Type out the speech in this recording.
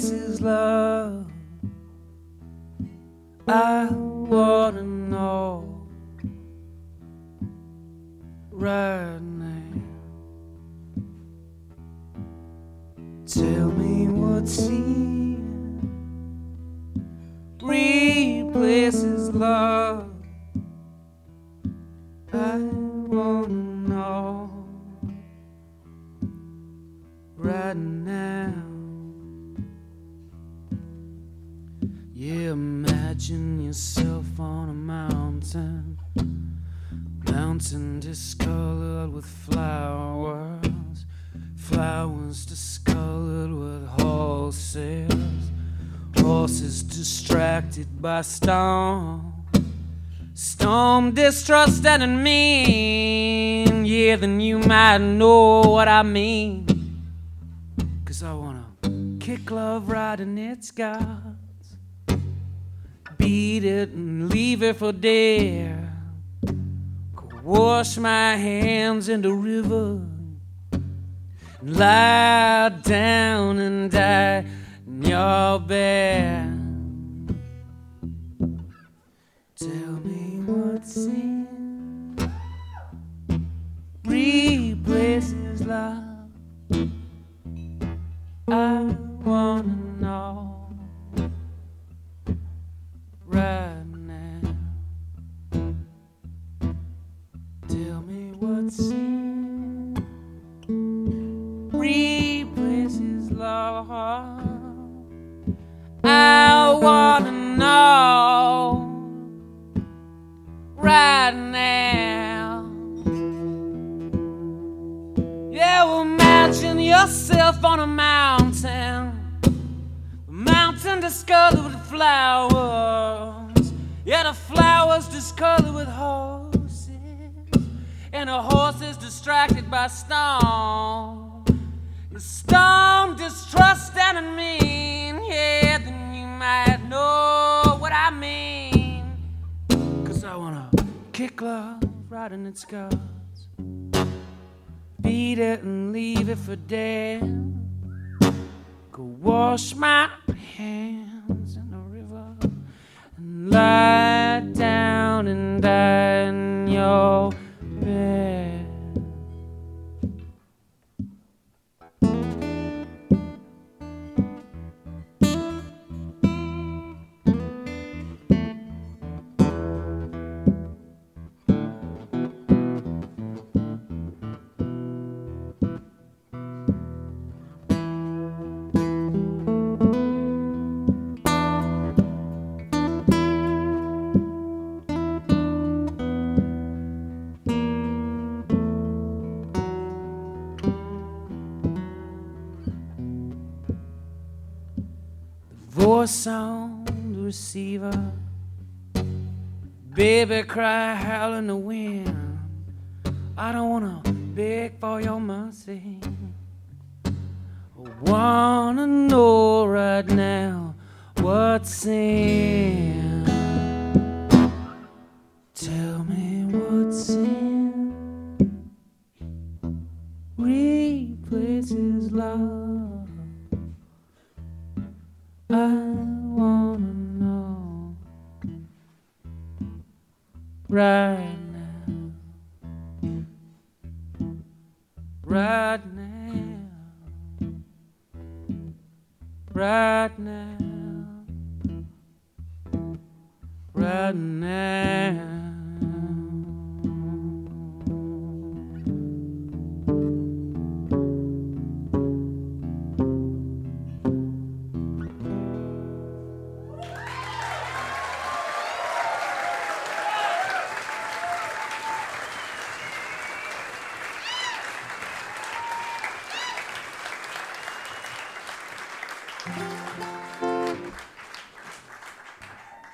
places, love? I wanna know right now. Tell me what's here replaces love. I wanna know right now. Yeah, imagine yourself on a mountain, mountain discolored with flowers, flowers discolored with horses, horses distracted by storm, storm distrusted and mean. Yeah, then you might know what I mean, 'cause I wanna kick love right in its guts, beat it and leave it for dead, go wash my hands in the river and lie down and die in your bed. Tell me what's in replaces love. I wanna know right now. Tell me what's in replaces love. I wanna know right now. Yeah, well, imagine yourself on a mountain, a mountain discolored with flowers. Yeah, the flowers discolored with horses, and the horses distracted by storm. The storm distrust and mean. Yeah, then you might know what I mean, 'cause I wanna kick love right in its guts, beat it and leave it for dead, go wash my hands in the river and lie down and die in your bed. Voice on the receiver, baby cry howl in the wind. I don't wanna beg for your mercy, I wanna know right now what's in. Tell me what's in replaces love. I wanna know right now, right now, right now, right now.